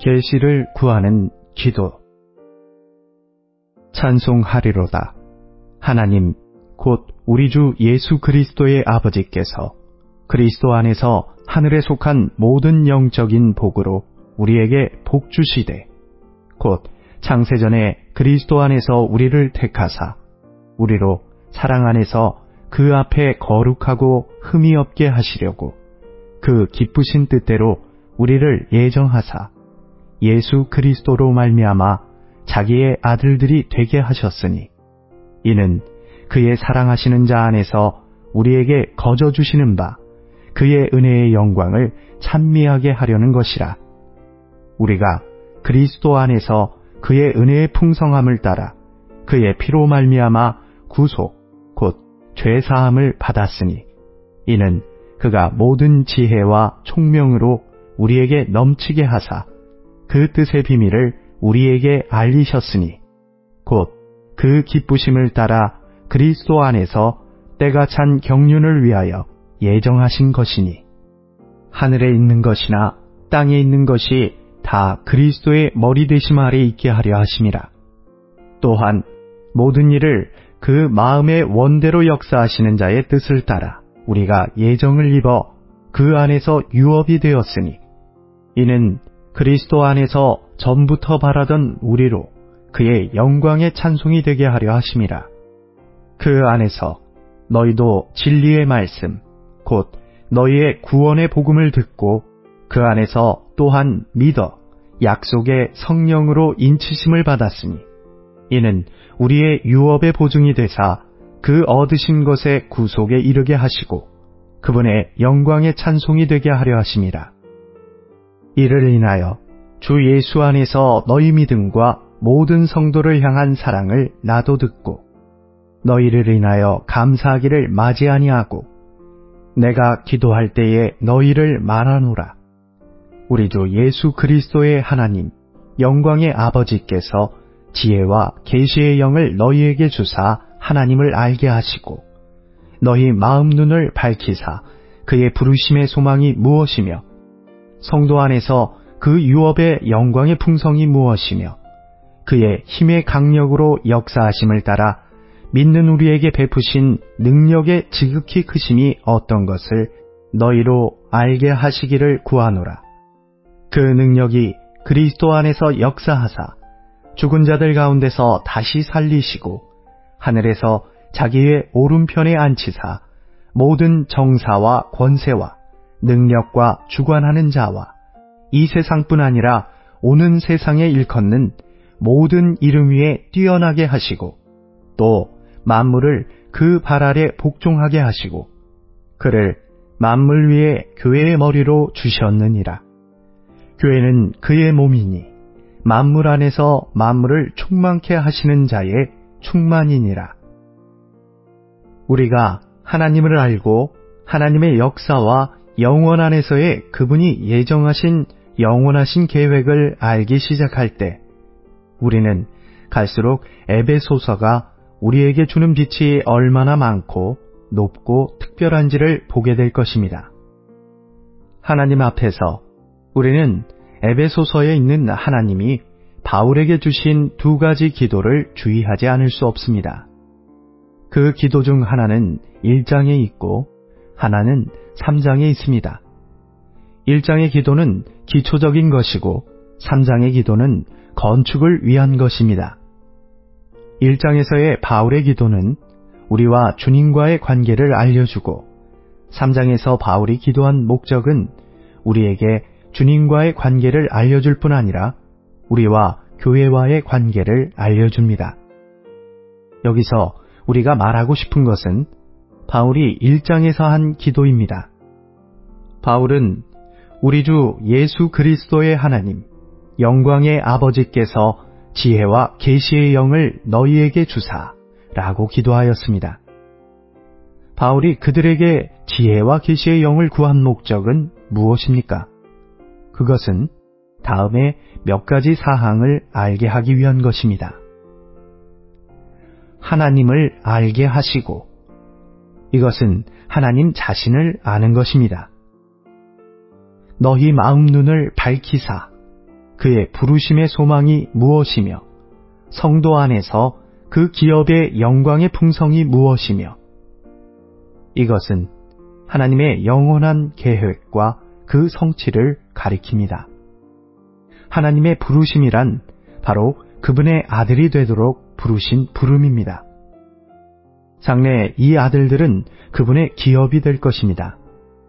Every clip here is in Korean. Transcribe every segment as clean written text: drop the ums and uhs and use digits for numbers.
계시를 구하는 기도. 찬송하리로다. 하나님 곧 우리 주 예수 그리스도의 아버지께서 그리스도 안에서 하늘에 속한 모든 영적인 복으로 우리에게 복 주시되 곧 창세전에 그리스도 안에서 우리를 택하사 우리로 사랑 안에서 그 앞에 거룩하고 흠이 없게 하시려고 그 기쁘신 뜻대로 우리를 예정하사 예수 그리스도로 말미암아 자기의 아들들이 되게 하셨으니 이는 그의 사랑하시는 자 안에서 우리에게 거저 주시는 바 그의 은혜의 영광을 찬미하게 하려는 것이라. 우리가 그리스도 안에서 그의 은혜의 풍성함을 따라 그의 피로 말미암아 구속 곧 죄사함을 받았으니 이는 그가 모든 지혜와 총명으로 우리에게 넘치게 하사 그 뜻의 비밀을 우리에게 알리셨으니 곧 그 기쁘심을 따라 그리스도 안에서 때가 찬 경륜을 위하여 예정하신 것이니 하늘에 있는 것이나 땅에 있는 것이 다 그리스도의 머리 되심 아래 있게 하려 하심이라. 또한 모든 일을 그 마음의 원대로 역사하시는 자의 뜻을 따라 우리가 예정을 입어 그 안에서 유업이 되었으니 이는 그리스도 안에서 전부터 바라던 우리로 그의 영광의 찬송이 되게 하려 하심이라. 그 안에서 너희도 진리의 말씀 곧 너희의 구원의 복음을 듣고 그 안에서 또한 믿어 약속의 성령으로 인치심을 받았으니 이는 우리의 유업의 보증이 되사 그 얻으신 것의 구속에 이르게 하시고 그분의 영광의 찬송이 되게 하려 하심이라. 이를 인하여 주 예수 안에서 너희 믿음과 모든 성도를 향한 사랑을 나도 듣고 너희를 인하여 감사하기를 마지 아니하고 내가 기도할 때에 너희를 말하노라. 우리 주 예수 그리스도의 하나님 영광의 아버지께서 지혜와 계시의 영을 너희에게 주사 하나님을 알게 하시고 너희 마음 눈을 밝히사 그의 부르심의 소망이 무엇이며 성도 안에서 그 유업의 영광의 풍성이 무엇이며 그의 힘의 강력으로 역사하심을 따라 믿는 우리에게 베푸신 능력의 지극히 크심이 어떤 것을 너희로 알게 하시기를 구하노라. 그 능력이 그리스도 안에서 역사하사 죽은 자들 가운데서 다시 살리시고 하늘에서 자기의 오른편에 앉히사 모든 정사와 권세와 능력과 주관하는 자와 이 세상뿐 아니라 오는 세상에 일컫는 모든 이름 위에 뛰어나게 하시고 또 만물을 그 발 아래 복종하게 하시고 그를 만물 위에 교회의 머리로 주셨느니라. 교회는 그의 몸이니 만물 안에서 만물을 충만케 하시는 자의 충만이니라. 우리가 하나님을 알고 하나님의 역사와 영원 안에서의 그분이 예정하신 영원하신 계획을 알기 시작할 때 우리는 갈수록 에베소서가 우리에게 주는 빛이 얼마나 많고 높고 특별한지를 보게 될 것입니다. 하나님 앞에서 우리는 에베소서에 있는 하나님이 바울에게 주신 두 가지 기도를 주의하지 않을 수 없습니다. 그 기도 중 하나는 1장에 있고 하나는 3장에 있습니다. 1장의 기도는 기초적인 것이고 3장의 기도는 건축을 위한 것입니다. 1장에서의 바울의 기도는 우리와 주님과의 관계를 알려주고 3장에서 바울이 기도한 목적은 우리에게 주님과의 관계를 알려줄 뿐 아니라 우리와 교회와의 관계를 알려줍니다. 여기서 우리가 말하고 싶은 것은 바울이 1장에서 한 기도입니다. 바울은 우리 주 예수 그리스도의 하나님, 영광의 아버지께서 지혜와 계시의 영을 너희에게 주사 라고 기도하였습니다. 바울이 그들에게 지혜와 계시의 영을 구한 목적은 무엇입니까? 그것은 다음에 몇 가지 사항을 알게 하기 위한 것입니다. 하나님을 알게 하시고 이것은 하나님 자신을 아는 것입니다. 너희 마음 눈을 밝히사 그의 부르심의 소망이 무엇이며 성도 안에서 그 기업의 영광의 풍성이 무엇이며 이것은 하나님의 영원한 계획과 그 성취를 가리킵니다. 하나님의 부르심이란 바로 그분의 아들이 되도록 부르신 부름입니다. 장래 이 아들들은 그분의 기업이 될 것입니다.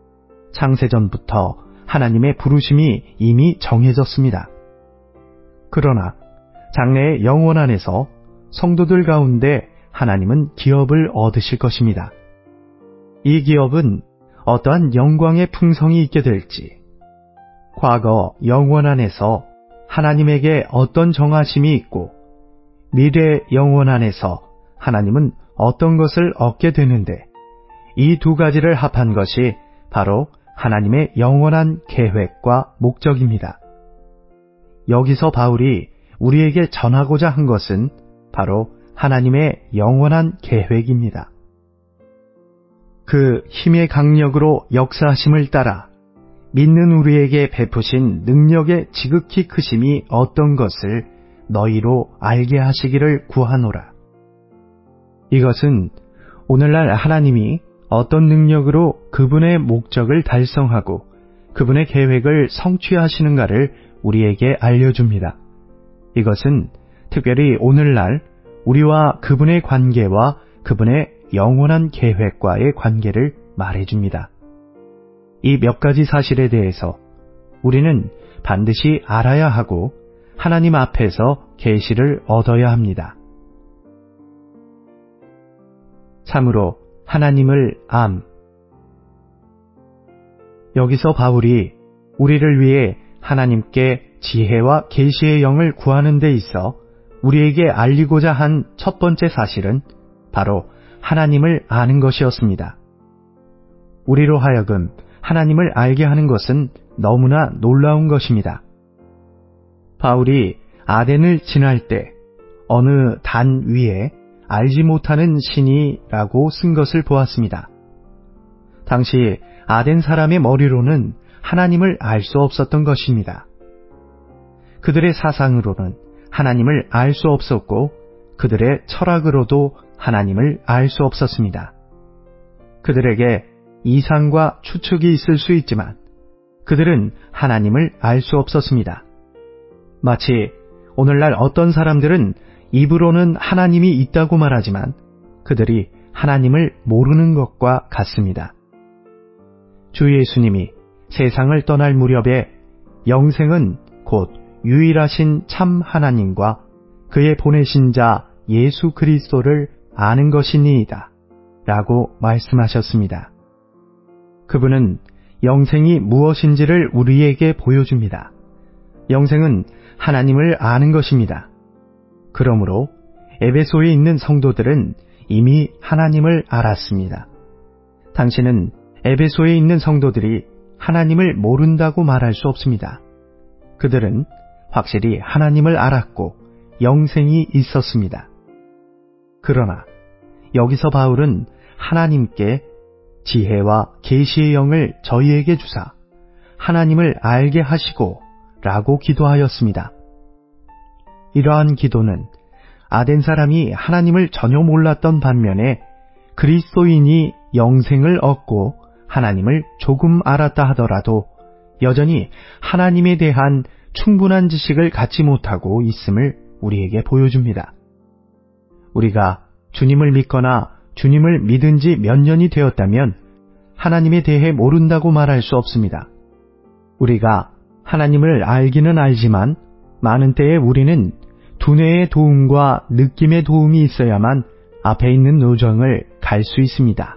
창세전부터 하나님의 부르심이 이미 정해졌습니다. 그러나 장래의 영원 안에서 성도들 가운데 하나님은 기업을 얻으실 것입니다. 이 기업은 어떠한 영광의 풍성이 있게 될지, 과거 영원 안에서 하나님에게 어떤 정하심이 있고 미래 영원 안에서 하나님은 어떤 것을 얻게 되는데 이 두 가지를 합한 것이 바로 하나님의 영원한 계획과 목적입니다. 여기서 바울이 우리에게 전하고자 한 것은 바로 하나님의 영원한 계획입니다. 그 힘의 강력으로 역사하심을 따라 믿는 우리에게 베푸신 능력의 지극히 크심이 어떤 것을 너희로 알게 하시기를 구하노라. 이것은 오늘날 하나님이 어떤 능력으로 그분의 목적을 달성하고 그분의 계획을 성취하시는가를 우리에게 알려줍니다. 이것은 특별히 오늘날 우리와 그분의 관계와 그분의 영원한 계획과의 관계를 말해줍니다. 이 몇 가지 사실에 대해서 우리는 반드시 알아야 하고 하나님 앞에서 계시를 얻어야 합니다. 참으로 하나님을 여기서 바울이 우리를 위해 하나님께 지혜와 계시의 영을 구하는 데 있어 우리에게 알리고자 한 첫 번째 사실은 바로 하나님을 아는 것이었습니다. 우리로 하여금 하나님을 알게 하는 것은 너무나 놀라운 것입니다. 바울이 아덴을 지날 때 어느 단 위에 알지 못하는 신이라고 쓴 것을 보았습니다. 당시 아덴 사람의 머리로는 하나님을 알 수 없었던 것입니다. 그들의 사상으로는 하나님을 알 수 없었고 그들의 철학으로도 하나님을 알 수 없었습니다. 그들에게 이상과 추측이 있을 수 있지만 그들은 하나님을 알 수 없었습니다. 마치 오늘날 어떤 사람들은 입으로는 하나님이 있다고 말하지만 그들이 하나님을 모르는 것과 같습니다. 주 예수님이 세상을 떠날 무렵에 영생은 곧 유일하신 참 하나님과 그의 보내신 자 예수 그리스도를 아는 것이니이다 라고 말씀하셨습니다. 그분은 영생이 무엇인지를 우리에게 보여줍니다. 영생은 하나님을 아는 것입니다. 그러므로 에베소에 있는 성도들은 이미 하나님을 알았습니다. 당신은 에베소에 있는 성도들이 하나님을 모른다고 말할 수 없습니다. 그들은 확실히 하나님을 알았고 영생이 있었습니다. 그러나 여기서 바울은 하나님께 지혜와 계시의 영을 저희에게 주사 하나님을 알게 하시고 라고 기도하였습니다. 이러한 기도는 아덴 사람이 하나님을 전혀 몰랐던 반면에 그리스도인이 영생을 얻고 하나님을 조금 알았다 하더라도 여전히 하나님에 대한 충분한 지식을 갖지 못하고 있음을 우리에게 보여줍니다. 우리가 주님을 믿거나 주님을 믿은 지 몇 년이 되었다면 하나님에 대해 모른다고 말할 수 없습니다. 우리가 하나님을 알기는 알지만 많은 때에 우리는 두뇌의 도움과 느낌의 도움이 있어야만 앞에 있는 노정을 갈 수 있습니다.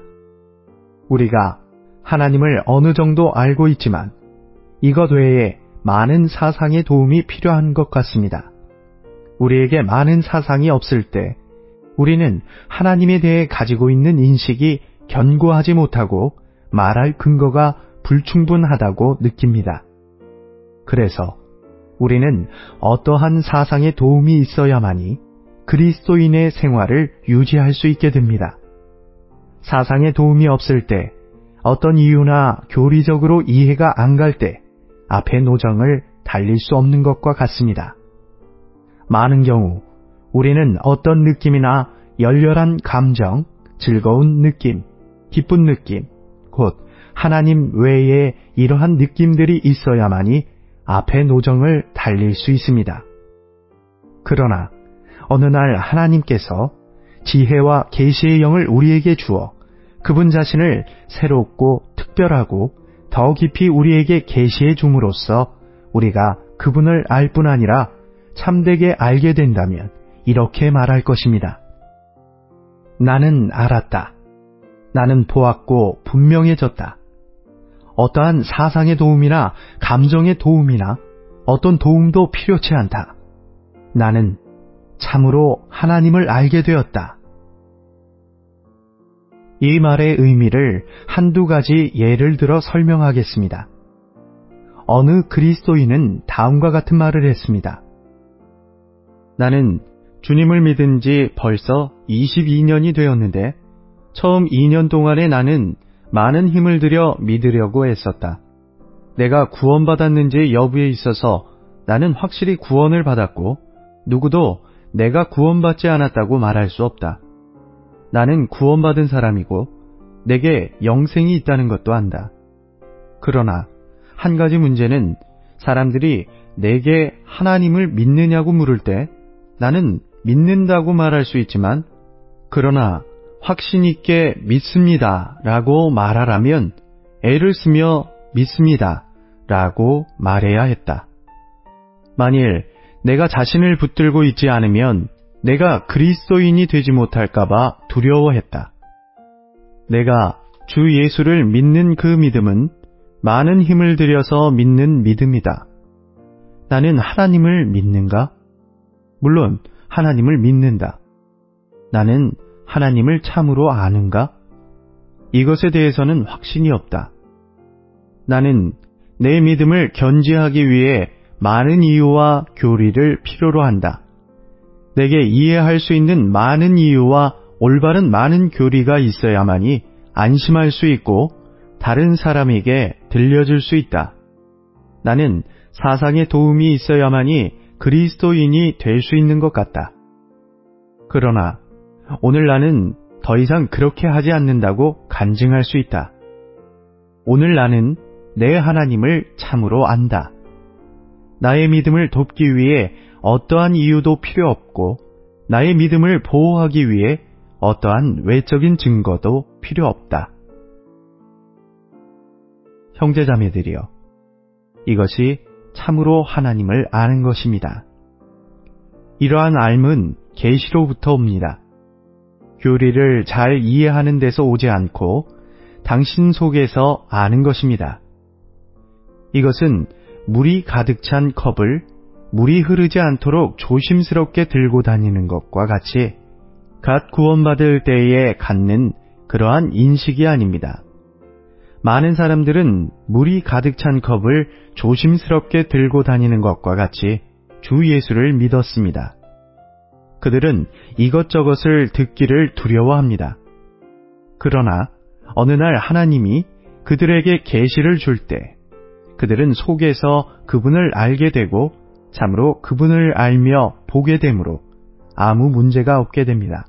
우리가 하나님을 어느 정도 알고 있지만 이것 외에 많은 사상의 도움이 필요한 것 같습니다. 우리에게 많은 사상이 없을 때 우리는 하나님에 대해 가지고 있는 인식이 견고하지 못하고 말할 근거가 불충분하다고 느낍니다. 그래서 우리는 어떠한 사상의 도움이 있어야만이 그리스도인의 생활을 유지할 수 있게 됩니다. 사상의 도움이 없을 때 어떤 이유나 교리적으로 이해가 안 갈 때 앞의 노정을 달릴 수 없는 것과 같습니다. 많은 경우 우리는 어떤 느낌이나 열렬한 감정, 즐거운 느낌, 기쁜 느낌, 곧 하나님 외에 이러한 느낌들이 있어야만이 앞의 노정을 달릴 수 있습니다. 그러나 어느 날 하나님께서 지혜와 계시의 영을 우리에게 주어 그분 자신을 새롭고 특별하고 더 깊이 우리에게 계시해 줌으로써 우리가 그분을 알 뿐 아니라 참되게 알게 된다면 이렇게 말할 것입니다. 나는 알았다. 나는 보았고 분명해졌다. 어떠한 사상의 도움이나 감정의 도움이나 어떤 도움도 필요치 않다. 나는 참으로 하나님을 알게 되었다. 이 말의 의미를 한두 가지 예를 들어 설명하겠습니다. 어느 그리스도인은 다음과 같은 말을 했습니다. 나는 주님을 믿은 지 벌써 22년이 되었는데 처음 2년 동안에 나는 많은 힘을 들여 믿으려고 했었다. 내가 구원받았는지 여부에 있어서 나는 확실히 구원을 받았고 누구도 내가 구원받지 않았다고 말할 수 없다. 나는 구원받은 사람이고 내게 영생이 있다는 것도 안다. 그러나 한 가지 문제는 사람들이 내게 하나님을 믿느냐고 물을 때 나는 믿는다고 말할 수 있지만 그러나 확신 있게 믿습니다 라고 말하라면 애를 쓰며 믿습니다 라고 말해야 했다. 만일 내가 자신을 붙들고 있지 않으면 내가 그리스도인이 되지 못할까봐 두려워했다. 내가 주 예수를 믿는 그 믿음은 많은 힘을 들여서 믿는 믿음이다. 나는 하나님을 믿는가? 물론 하나님을 믿는다. 나는 하나님을 참으로 아는가? 이것에 대해서는 확신이 없다. 나는 내 믿음을 견지하기 위해 많은 이유와 교리를 필요로 한다. 내게 이해할 수 있는 많은 이유와 올바른 많은 교리가 있어야만이 안심할 수 있고 다른 사람에게 들려줄 수 있다. 나는 사상의 도움이 있어야만이 그리스도인이 될 수 있는 것 같다. 그러나 오늘 나는 더 이상 그렇게 하지 않는다고 간증할 수 있다. 오늘 나는 내 하나님을 참으로 안다. 나의 믿음을 돕기 위해 어떠한 이유도 필요 없고 나의 믿음을 보호하기 위해 어떠한 외적인 증거도 필요 없다. 형제자매들이여, 이것이 참으로 하나님을 아는 것입니다. 이러한 알은 계시로부터 옵니다. 교리를 잘 이해하는 데서 오지 않고 당신 속에서 아는 것입니다. 이것은 물이 가득 찬 컵을 물이 흐르지 않도록 조심스럽게 들고 다니는 것과 같이 갓 구원받을 때에 갖는 그러한 인식이 아닙니다. 많은 사람들은 물이 가득 찬 컵을 조심스럽게 들고 다니는 것과 같이 주 예수를 믿었습니다. 그들은 이것저것을 듣기를 두려워합니다. 그러나 어느 날 하나님이 그들에게 계시를 줄 때 그들은 속에서 그분을 알게 되고 참으로 그분을 알며 보게 되므로 아무 문제가 없게 됩니다.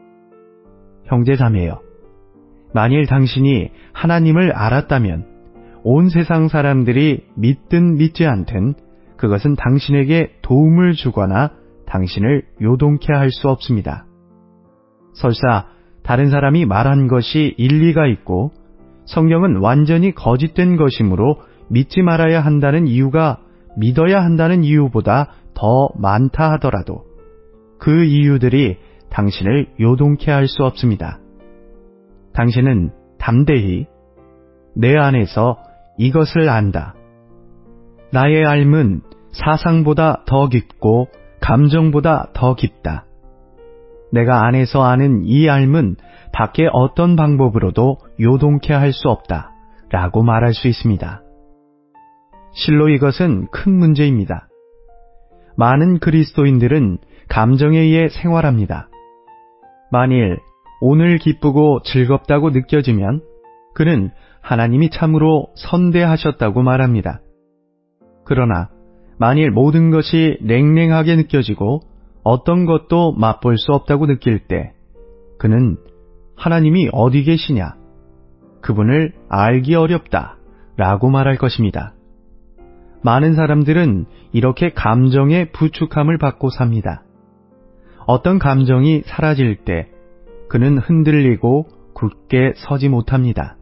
형제자매여, 만일 당신이 하나님을 알았다면 온 세상 사람들이 믿든 믿지 않든 그것은 당신에게 도움을 주거나 당신을 요동케 할 수 없습니다. 설사 다른 사람이 말한 것이 일리가 있고 성경은 완전히 거짓된 것이므로 믿지 말아야 한다는 이유가 믿어야 한다는 이유보다 더 많다 하더라도 그 이유들이 당신을 요동케 할 수 없습니다. 당신은 담대히 내 안에서 이것을 안다. 나의 알은 사상보다 더 깊고 감정보다 더 깊다. 내가 안에서 아는 이 알은 밖에 어떤 방법으로도 요동케 할 수 없다 라고 말할 수 있습니다. 실로 이것은 큰 문제입니다. 많은 그리스도인들은 감정에 의해 생활합니다. 만일 오늘 기쁘고 즐겁다고 느껴지면 그는 하나님이 참으로 선대하셨다고 말합니다. 그러나 만일 모든 것이 냉랭하게 느껴지고 어떤 것도 맛볼 수 없다고 느낄 때 그는 하나님이 어디 계시냐? 그분을 알기 어렵다 라고 말할 것입니다. 많은 사람들은 이렇게 감정의 부축함을 받고 삽니다. 어떤 감정이 사라질 때 그는 흔들리고 굳게 서지 못합니다.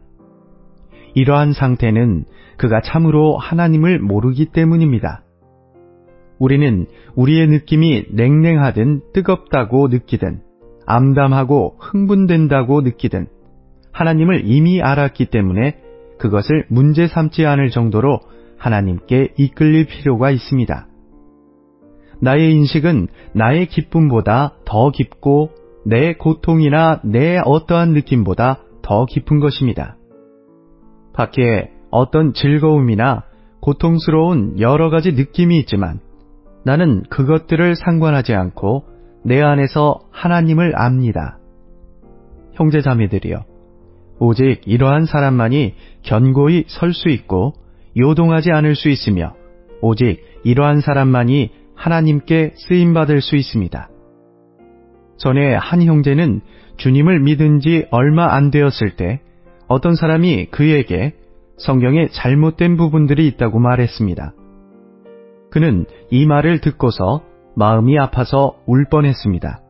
이러한 상태는 그가 참으로 하나님을 모르기 때문입니다. 우리는 우리의 느낌이 냉랭하든 뜨겁다고 느끼든 암담하고 흥분된다고 느끼든 하나님을 이미 알았기 때문에 그것을 문제 삼지 않을 정도로 하나님께 이끌릴 필요가 있습니다. 나의 인식은 나의 기쁨보다 더 깊고 내 고통이나 내 어떠한 느낌보다 더 깊은 것입니다. 밖에 어떤 즐거움이나 고통스러운 여러 가지 느낌이 있지만 나는 그것들을 상관하지 않고 내 안에서 하나님을 압니다. 형제자매들이여, 오직 이러한 사람만이 견고히 설 수 있고 요동하지 않을 수 있으며 오직 이러한 사람만이 하나님께 쓰임받을 수 있습니다. 전에 한 형제는 주님을 믿은 지 얼마 안 되었을 때 어떤 사람이 그에게 성경에 잘못된 부분들이 있다고 말했습니다. 그는 이 말을 듣고서 마음이 아파서 울 뻔했습니다.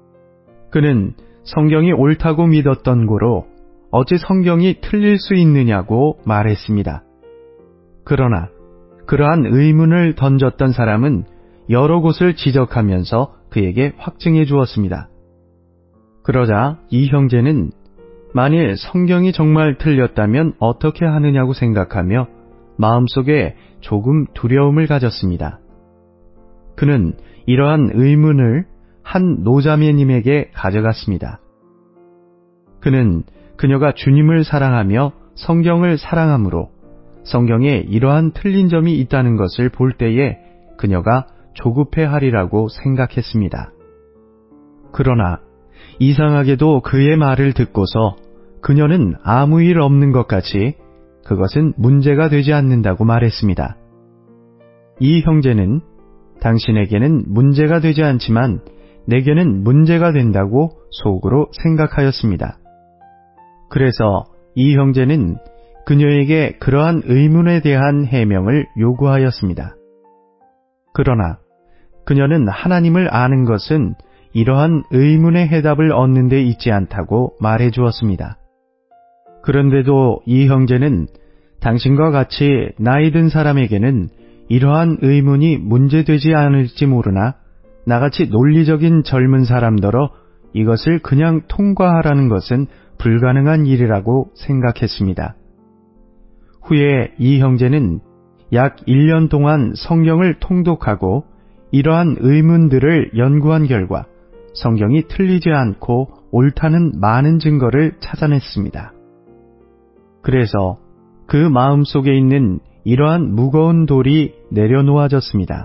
그는 성경이 옳다고 믿었던 고로 어찌 성경이 틀릴 수 있느냐고 말했습니다. 그러나 그러한 의문을 던졌던 사람은 여러 곳을 지적하면서 그에게 확증해 주었습니다. 그러자 이 형제는 만일 성경이 정말 틀렸다면 어떻게 하느냐고 생각하며 마음속에 조금 두려움을 가졌습니다. 그는 이러한 의문을 한 노자매님에게 가져갔습니다. 그는 그녀가 주님을 사랑하며 성경을 사랑하므로 성경에 이러한 틀린 점이 있다는 것을 볼 때에 그녀가 조급해하리라고 생각했습니다. 그러나 이상하게도 그의 말을 듣고서 그녀는 아무 일 없는 것 같이 그것은 문제가 되지 않는다고 말했습니다. 이 형제는 당신에게는 문제가 되지 않지만 내게는 문제가 된다고 속으로 생각하였습니다. 그래서 이 형제는 그녀에게 그러한 의문에 대한 해명을 요구하였습니다. 그러나 그녀는 하나님을 아는 것은 이러한 의문의 해답을 얻는 데 있지 않다고 말해 주었습니다. 그런데도 이 형제는 당신과 같이 나이 든 사람에게는 이러한 의문이 문제되지 않을지 모르나 나같이 논리적인 젊은 사람더러 이것을 그냥 통과하라는 것은 불가능한 일이라고 생각했습니다. 후에 이 형제는 약 1년 동안 성경을 통독하고 이러한 의문들을 연구한 결과 성경이 틀리지 않고 옳다는 많은 증거를 찾아냈습니다. 그래서 그 마음속에 있는 이러한 무거운 돌이 내려놓아졌습니다.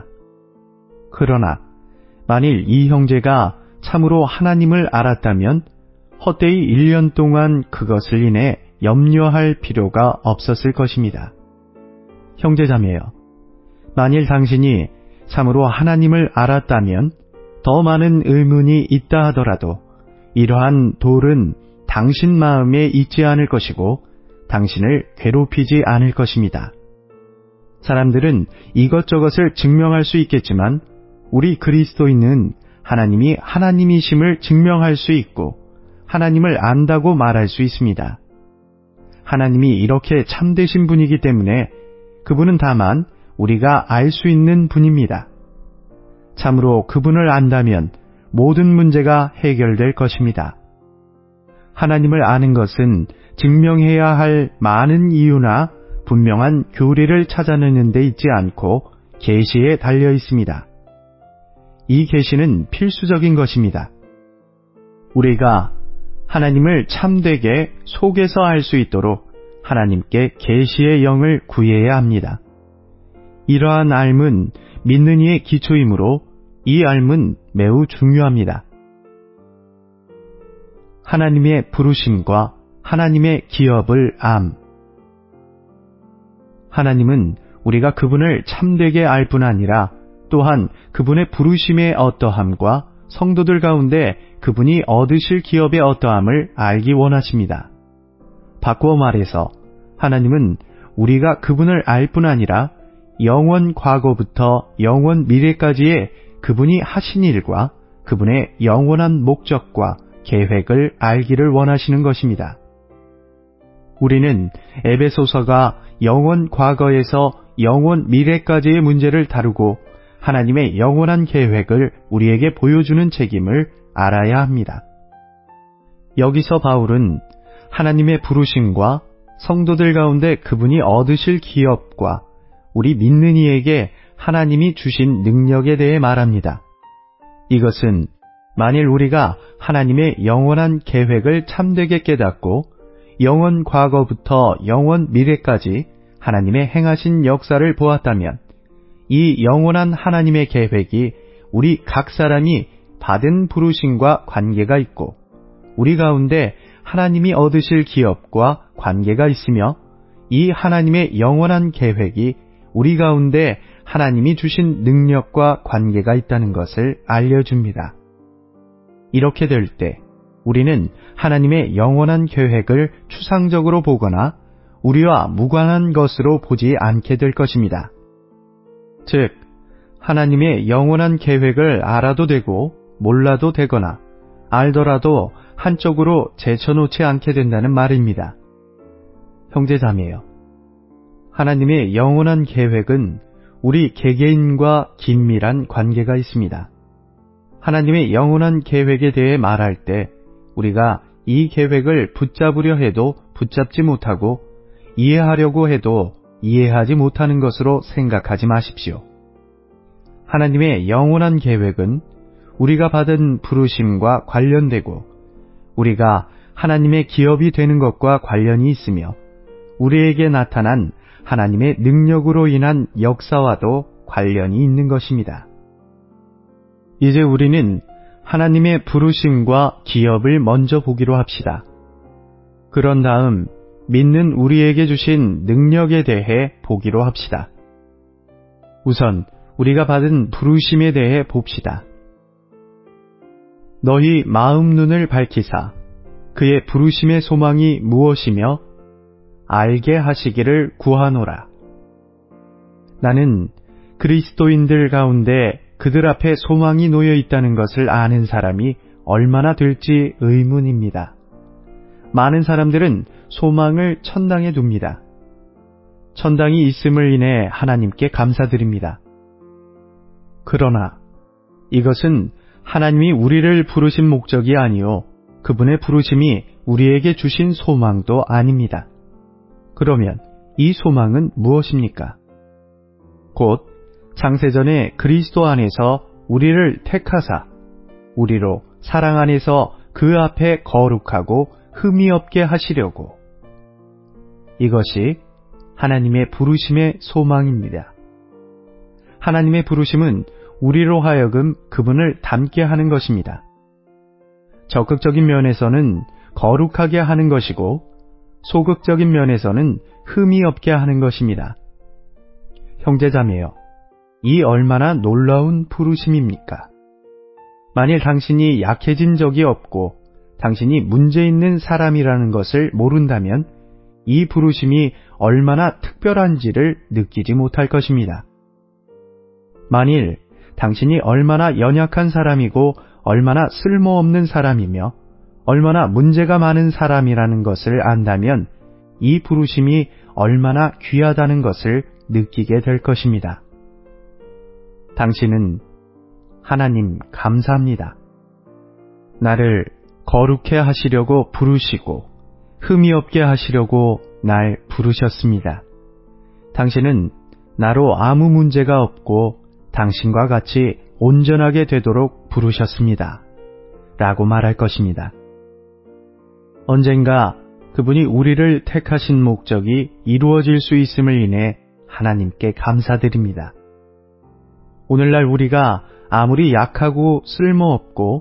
그러나 만일 이 형제가 참으로 하나님을 알았다면 헛되이 1년 동안 그것을 인해 염려할 필요가 없었을 것입니다. 형제자매여, 만일 당신이 참으로 하나님을 알았다면 더 많은 의문이 있다 하더라도 이러한 돌은 당신 마음에 있지 않을 것이고 당신을 괴롭히지 않을 것입니다. 사람들은 이것저것을 증명할 수 있겠지만 우리 그리스도인은 하나님이 하나님이심을 증명할 수 있고 하나님을 안다고 말할 수 있습니다. 하나님이 이렇게 참되신 분이기 때문에 그분은 다만 우리가 알 수 있는 분입니다. 참으로 그분을 안다면 모든 문제가 해결될 것입니다. 하나님을 아는 것은 증명해야 할 많은 이유나 분명한 교리를 찾아내는 데 있지 않고 계시에 달려 있습니다. 이 계시는 필수적인 것입니다. 우리가 하나님을 참되게 속에서 알 수 있도록 하나님께 계시의 영을 구해야 합니다. 이러한 알문, 믿는 이의 기초이므로 이 알문 매우 중요합니다. 하나님의 부르심과 하나님의 기업을 암. 하나님은 우리가 그분을 참되게 알 뿐 아니라 또한 그분의 부르심의 어떠함과 성도들 가운데 그분이 얻으실 기업의 어떠함을 알기 원하십니다. 바꾸어 말해서 하나님은 우리가 그분을 알 뿐 아니라 영원 과거부터 영원 미래까지의 그분이 하신 일과 그분의 영원한 목적과 계획을 알기를 원하시는 것입니다. 우리는 에베소서가 영원 과거에서 영원 미래까지의 문제를 다루고 하나님의 영원한 계획을 우리에게 보여주는 책임을 알아야 합니다. 여기서 바울은 하나님의 부르심과 성도들 가운데 그분이 얻으실 기업과 우리 믿는 이에게 하나님이 주신 능력에 대해 말합니다. 이것은 만일 우리가 하나님의 영원한 계획을 참되게 깨닫고 영원 과거부터 영원 미래까지 하나님의 행하신 역사를 보았다면 이 영원한 하나님의 계획이 우리 각 사람이 받은 부르심과 관계가 있고 우리 가운데 하나님이 얻으실 기업과 관계가 있으며 이 하나님의 영원한 계획이 우리 가운데 하나님이 주신 능력과 관계가 있다는 것을 알려줍니다. 이렇게 될 때 우리는 하나님의 영원한 계획을 추상적으로 보거나 우리와 무관한 것으로 보지 않게 될 것입니다. 즉, 하나님의 영원한 계획을 알아도 되고 몰라도 되거나 알더라도 한쪽으로 제쳐놓지 않게 된다는 말입니다. 형제자매요. 하나님의 영원한 계획은 우리 개개인과 긴밀한 관계가 있습니다. 하나님의 영원한 계획에 대해 말할 때 우리가 이 계획을 붙잡으려 해도 붙잡지 못하고 이해하려고 해도 이해하지 못하는 것으로 생각하지 마십시오. 하나님의 영원한 계획은 우리가 받은 부르심과 관련되고 우리가 하나님의 기업이 되는 것과 관련이 있으며 우리에게 나타난 하나님의 능력으로 인한 역사와도 관련이 있는 것입니다. 이제 우리는 하나님의 부르심과 기업을 먼저 보기로 합시다. 그런 다음 믿는 우리에게 주신 능력에 대해 보기로 합시다. 우선 우리가 받은 부르심에 대해 봅시다. 너희 마음 눈을 밝히사 그의 부르심의 소망이 무엇이며 알게 하시기를 구하노라. 나는 그리스도인들 가운데 그들 앞에 소망이 놓여 있다는 것을 아는 사람이 얼마나 될지 의문입니다. 많은 사람들은 소망을 천당에 둡니다. 천당이 있음을 인해 하나님께 감사드립니다. 그러나 이것은 하나님이 우리를 부르신 목적이 아니요 그분의 부르심이 우리에게 주신 소망도 아닙니다. 그러면 이 소망은 무엇입니까? 곧 창세전에 그리스도 안에서 우리를 택하사 우리로 사랑 안에서 그 앞에 거룩하고 흠이 없게 하시려고. 이것이 하나님의 부르심의 소망입니다. 하나님의 부르심은 우리로 하여금 그분을 닮게 하는 것입니다. 적극적인 면에서는 거룩하게 하는 것이고 소극적인 면에서는 흠이 없게 하는 것입니다. 형제자매여, 이 얼마나 놀라운 부르심입니까? 만일 당신이 약해진 적이 없고 당신이 문제 있는 사람이라는 것을 모른다면 이 부르심이 얼마나 특별한지를 느끼지 못할 것입니다. 만일 당신이 얼마나 연약한 사람이고 얼마나 쓸모없는 사람이며 얼마나 문제가 많은 사람이라는 것을 안다면 이 부르심이 얼마나 귀하다는 것을 느끼게 될 것입니다. 당신은 하나님 감사합니다. 나를 거룩해 하시려고 부르시고 흠이 없게 하시려고 날 부르셨습니다. 당신은 나로 아무 문제가 없고 당신과 같이 온전하게 되도록 부르셨습니다. 라고 말할 것입니다. 언젠가 그분이 우리를 택하신 목적이 이루어질 수 있음을 인해 하나님께 감사드립니다. 오늘날 우리가 아무리 약하고 쓸모없고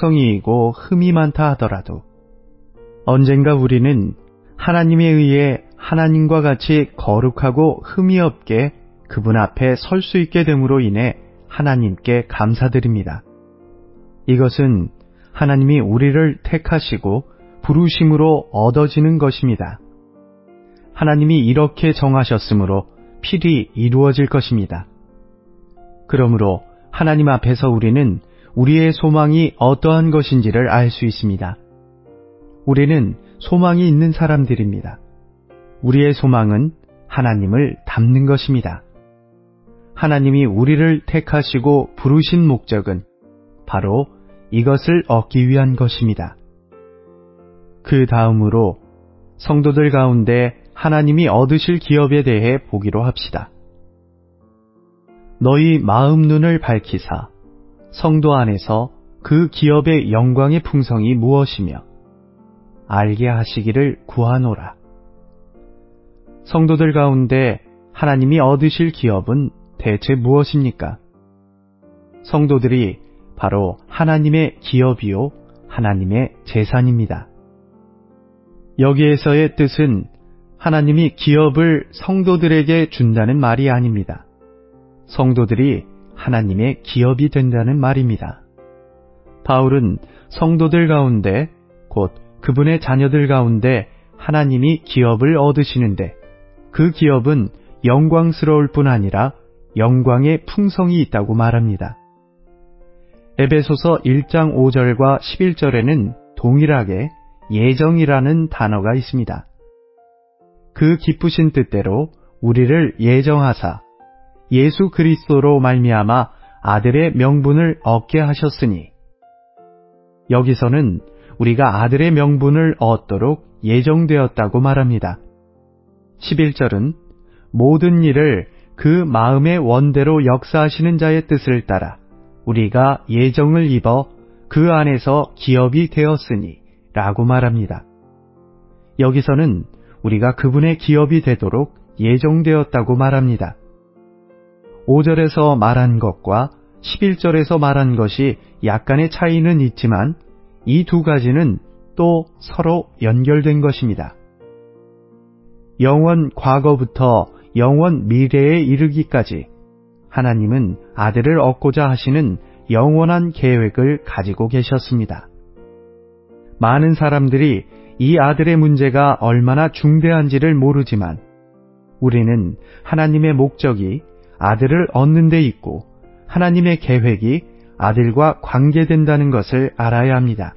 문제투성이이고 흠이 많다 하더라도 언젠가 우리는 하나님에 의해 하나님과 같이 거룩하고 흠이 없게 그분 앞에 설 수 있게 됨으로 인해 하나님께 감사드립니다. 이것은 하나님이 우리를 택하시고 부르심으로 얻어지는 것입니다. 하나님이 이렇게 정하셨으므로 필히 이루어질 것입니다. 그러므로 하나님 앞에서 우리는 우리의 소망이 어떠한 것인지를 알 수 있습니다. 우리는 소망이 있는 사람들입니다. 우리의 소망은 하나님을 닮는 것입니다. 하나님이 우리를 택하시고 부르신 목적은 바로 이것을 얻기 위한 것입니다. 그 다음으로 성도들 가운데 하나님이 얻으실 기업에 대해 보기로 합시다. 너희 마음 눈을 밝히사 성도 안에서 그 기업의 영광의 풍성이 무엇이며 알게 하시기를 구하노라. 성도들 가운데 하나님이 얻으실 기업은 대체 무엇입니까? 성도들이 바로 하나님의 기업이요 하나님의 재산입니다. 여기에서의 뜻은 하나님이 기업을 성도들에게 준다는 말이 아닙니다. 성도들이 하나님의 기업이 된다는 말입니다. 바울은 성도들 가운데 곧 그분의 자녀들 가운데 하나님이 기업을 얻으시는데 그 기업은 영광스러울 뿐 아니라 영광의 풍성이 있다고 말합니다. 에베소서 1장 5절과 11절에는 동일하게 예정이라는 단어가 있습니다. 그 기쁘신 뜻대로 우리를 예정하사 예수 그리스도로 말미암아 아들의 명분을 얻게 하셨으니, 여기서는 우리가 아들의 명분을 얻도록 예정되었다고 말합니다. 11절은 모든 일을 그 마음의 원대로 역사하시는 자의 뜻을 따라 우리가 예정을 입어 그 안에서 기업이 되었으니 라고 말합니다. 여기서는 우리가 그분의 기업이 되도록 예정되었다고 말합니다. 5절에서 말한 것과 11절에서 말한 것이 약간의 차이는 있지만 이 두 가지는 또 서로 연결된 것입니다. 영원 과거부터 영원 미래에 이르기까지 하나님은 아들을 얻고자 하시는 영원한 계획을 가지고 계셨습니다. 많은 사람들이 이 아들의 문제가 얼마나 중대한지를 모르지만 우리는 하나님의 목적이 아들을 얻는 데 있고 하나님의 계획이 아들과 관계된다는 것을 알아야 합니다.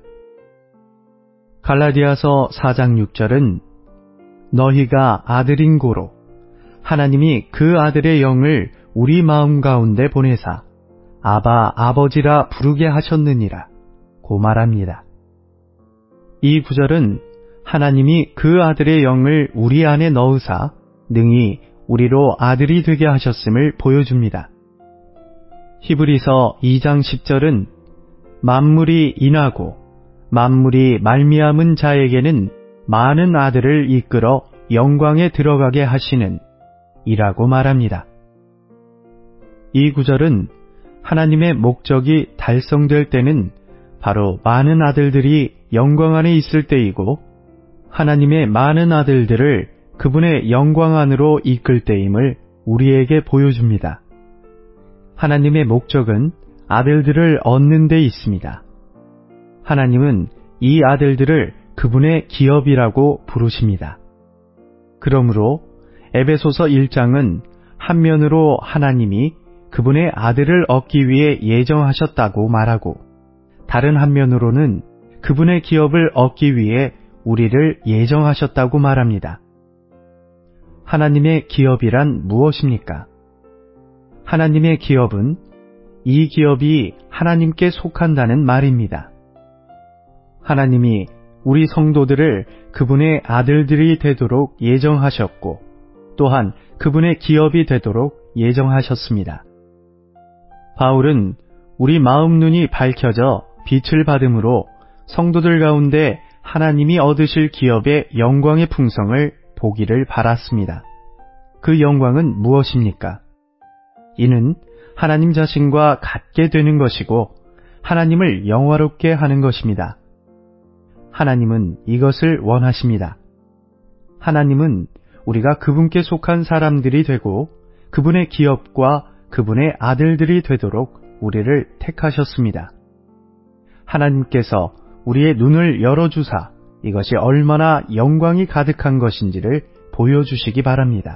갈라디아서 4장 6절은 너희가 아들인 고로 하나님이 그 아들의 영을 우리 마음 가운데 보내사 아바 아버지라 부르게 하셨느니라 고 말합니다. 이 구절은 하나님이 그 아들의 영을 우리 안에 넣으사 능히 우리로 아들이 되게 하셨음을 보여줍니다. 히브리서 2장 10절은 만물이 인하고 만물이 말미암은 자에게는 많은 아들을 이끌어 영광에 들어가게 하시는 이라고 말합니다. 이 구절은 하나님의 목적이 달성될 때는 바로 많은 아들들이 영광 안에 있을 때이고 하나님의 많은 아들들을 그분의 영광 안으로 이끌 때임을 우리에게 보여줍니다. 하나님의 목적은 아들들을 얻는 데 있습니다. 하나님은 이 아들들을 그분의 기업이라고 부르십니다. 그러므로 에베소서 1장은 한면으로 하나님이 그분의 아들을 얻기 위해 예정하셨다고 말하고 다른 한면으로는 그분의 기업을 얻기 위해 우리를 예정하셨다고 말합니다. 하나님의 기업이란 무엇입니까? 하나님의 기업은 이 기업이 하나님께 속한다는 말입니다. 하나님이 우리 성도들을 그분의 아들들이 되도록 예정하셨고 또한 그분의 기업이 되도록 예정하셨습니다. 바울은 우리 마음 눈이 밝혀져 빛을 받음으로 성도들 가운데 하나님이 얻으실 기업의 영광의 풍성을 보기를 바랐습니다. 그 영광은 무엇입니까? 이는 하나님 자신과 같게 되는 것이고 하나님을 영화롭게 하는 것입니다. 하나님은 이것을 원하십니다. 하나님은 우리가 그분께 속한 사람들이 되고 그분의 기업과 그분의 아들들이 되도록 우리를 택하셨습니다. 하나님께서 우리의 눈을 열어주사 이것이 얼마나 영광이 가득한 것인지를 보여주시기 바랍니다.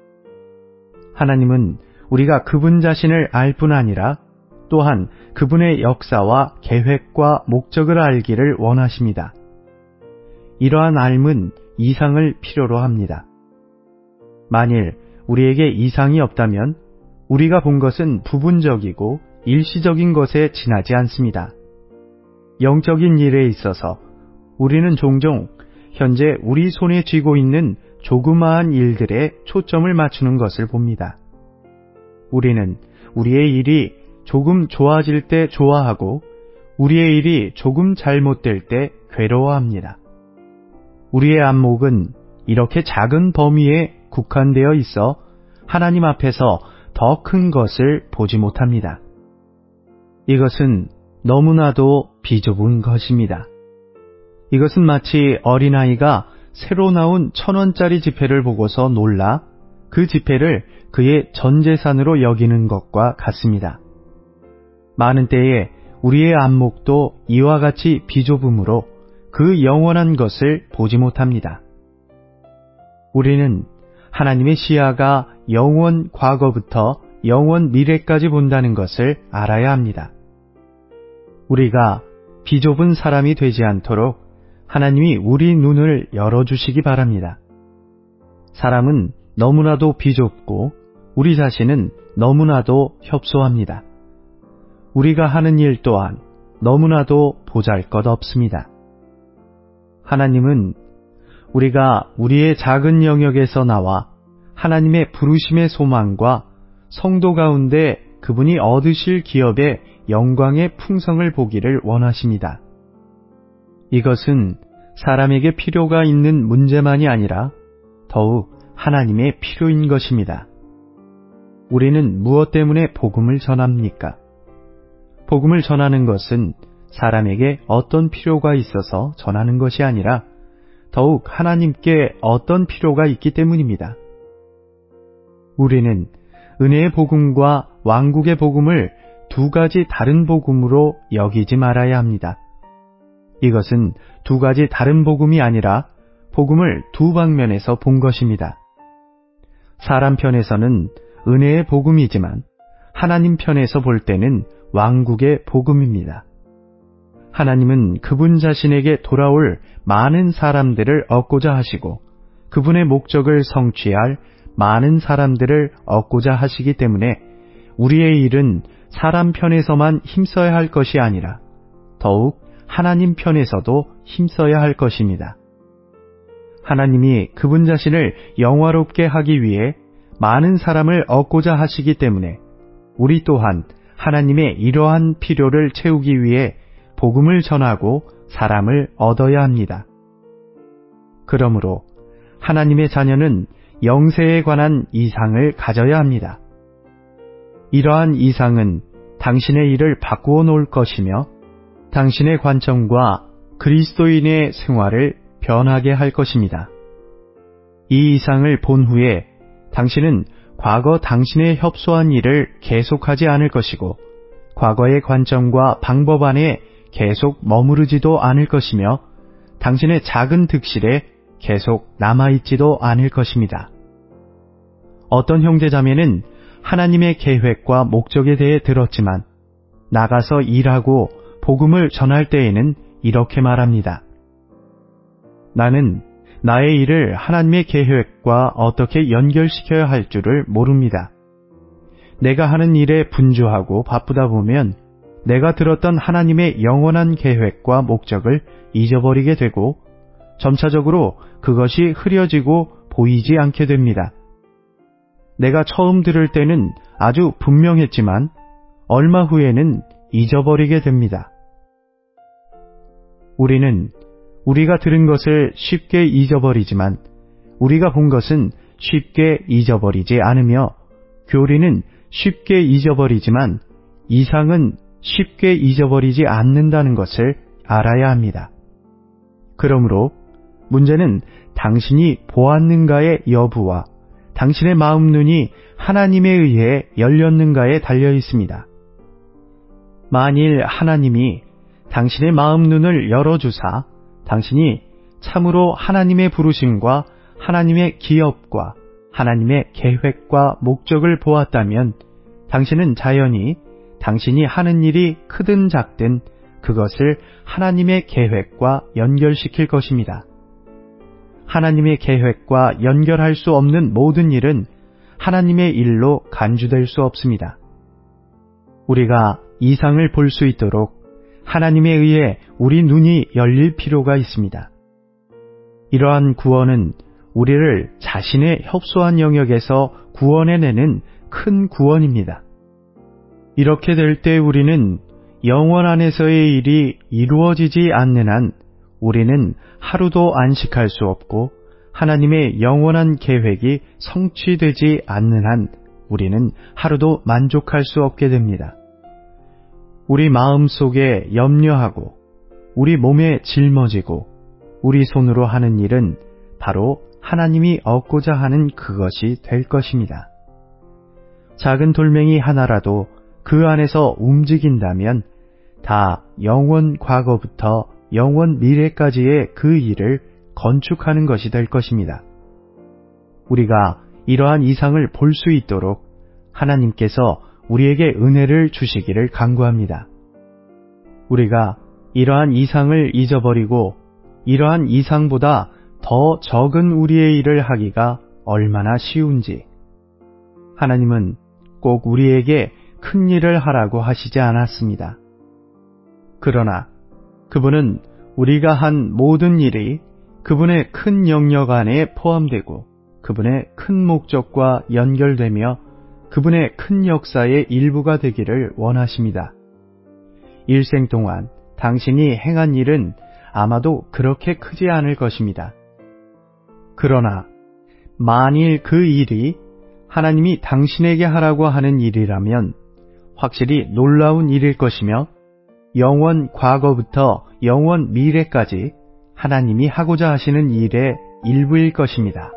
하나님은 우리가 그분 자신을 알 뿐 아니라 또한 그분의 역사와 계획과 목적을 알기를 원하십니다. 이러한 알은 이상을 필요로 합니다. 만일 우리에게 이상이 없다면 우리가 본 것은 부분적이고 일시적인 것에 지나지 않습니다. 영적인 일에 있어서 우리는 종종 현재 우리 손에 쥐고 있는 조그마한 일들에 초점을 맞추는 것을 봅니다. 우리는 우리의 일이 조금 좋아질 때 좋아하고 우리의 일이 조금 잘못될 때 괴로워합니다. 우리의 안목은 이렇게 작은 범위에 국한되어 있어 하나님 앞에서 더 큰 것을 보지 못합니다. 이것은 너무나도 비좁은 것입니다. 이것은 마치 어린아이가 새로 나온 1,000원짜리 지폐를 보고서 놀라 그 지폐를 그의 전 재산으로 여기는 것과 같습니다. 많은 때에 우리의 안목도 이와 같이 비좁음으로 그 영원한 것을 보지 못합니다. 우리는 하나님의 시야가 영원 과거부터 영원 미래까지 본다는 것을 알아야 합니다. 우리가 비좁은 사람이 되지 않도록 하나님이 우리 눈을 열어주시기 바랍니다. 사람은 너무나도 비좁고 우리 자신은 너무나도 협소합니다. 우리가 하는 일 또한 너무나도 보잘것없습니다. 하나님은 우리가 우리의 작은 영역에서 나와 하나님의 부르심의 소망과 성도 가운데 그분이 얻으실 기업의 영광의 풍성을 보기를 원하십니다. 이것은 사람에게 필요가 있는 문제만이 아니라 더욱 하나님의 필요인 것입니다. 우리는 무엇 때문에 복음을 전합니까? 복음을 전하는 것은 사람에게 어떤 필요가 있어서 전하는 것이 아니라 더욱 하나님께 어떤 필요가 있기 때문입니다. 우리는 은혜의 복음과 왕국의 복음을 두 가지 다른 복음으로 여기지 말아야 합니다. 이것은 두 가지 다른 복음이 아니라 복음을 두 방면에서 본 것입니다. 사람 편에서는 은혜의 복음이지만 하나님 편에서 볼 때는 왕국의 복음입니다. 하나님은 그분 자신에게 돌아올 많은 사람들을 얻고자 하시고 그분의 목적을 성취할 많은 사람들을 얻고자 하시기 때문에 우리의 일은 사람 편에서만 힘써야 할 것이 아니라 더욱 하나님 편에서도 힘써야 할 것입니다. 하나님이 그분 자신을 영화롭게 하기 위해 많은 사람을 얻고자 하시기 때문에 우리 또한 하나님의 이러한 필요를 채우기 위해 복음을 전하고 사람을 얻어야 합니다. 그러므로 하나님의 자녀는 영세에 관한 이상을 가져야 합니다. 이러한 이상은 당신의 일을 바꾸어 놓을 것이며 당신의 관점과 그리스도인의 생활을 변하게 할 것입니다. 이 이상을 본 후에 당신은 과거 당신의 협소한 일을 계속하지 않을 것이고 과거의 관점과 방법 안에 계속 머무르지도 않을 것이며 당신의 작은 득실에 계속 남아있지도 않을 것입니다. 어떤 형제자매는 하나님의 계획과 목적에 대해 들었지만 나가서 일하고 복음을 전할 때에는 이렇게 말합니다. 나는 나의 일을 하나님의 계획과 어떻게 연결시켜야 할 줄을 모릅니다. 내가 하는 일에 분주하고 바쁘다 보면 내가 들었던 하나님의 영원한 계획과 목적을 잊어버리게 되고 점차적으로 그것이 흐려지고 보이지 않게 됩니다. 내가 처음 들을 때는 아주 분명했지만 얼마 후에는 잊어버리게 됩니다. 우리는 우리가 들은 것을 쉽게 잊어버리지만 우리가 본 것은 쉽게 잊어버리지 않으며 교리는 쉽게 잊어버리지만 이상은 쉽게 잊어버리지 않는다는 것을 알아야 합니다. 그러므로 문제는 당신이 보았는가의 여부와 당신의 마음 눈이 하나님에 의해 열렸는가에 달려 있습니다. 만일 하나님이 당신의 마음 눈을 열어주사 당신이 참으로 하나님의 부르심과 하나님의 기업과 하나님의 계획과 목적을 보았다면 당신은 자연히 당신이 하는 일이 크든 작든 그것을 하나님의 계획과 연결시킬 것입니다. 하나님의 계획과 연결할 수 없는 모든 일은 하나님의 일로 간주될 수 없습니다. 우리가 이상을 볼 수 있도록 하나님에 의해 우리 눈이 열릴 필요가 있습니다. 이러한 구원은 우리를 자신의 협소한 영역에서 구원해내는 큰 구원입니다. 이렇게 될 때 우리는 영원 안에서의 일이 이루어지지 않는 한 우리는 하루도 안식할 수 없고 하나님의 영원한 계획이 성취되지 않는 한 우리는 하루도 만족할 수 없게 됩니다. 우리 마음 속에 염려하고 우리 몸에 짊어지고 우리 손으로 하는 일은 바로 하나님이 얻고자 하는 그것이 될 것입니다. 작은 돌멩이 하나라도 그 안에서 움직인다면 다 영원 과거부터 영원 미래까지의 그 일을 건축하는 것이 될 것입니다. 우리가 이러한 이상을 볼 수 있도록 하나님께서 우리에게 은혜를 주시기를 간구합니다. 우리가 이러한 이상을 잊어버리고 이러한 이상보다 더 적은 우리의 일을 하기가 얼마나 쉬운지. 하나님은 꼭 우리에게 큰 일을 하라고 하시지 않았습니다. 그러나 그분은 우리가 한 모든 일이 그분의 큰 영역 안에 포함되고 그분의 큰 목적과 연결되며 그분의 큰 역사의 일부가 되기를 원하십니다. 일생 동안 당신이 행한 일은 아마도 그렇게 크지 않을 것입니다. 그러나 만일 그 일이 하나님이 당신에게 하라고 하는 일이라면 확실히 놀라운 일일 것이며 영원 과거부터 영원 미래까지 하나님이 하고자 하시는 일의 일부일 것입니다.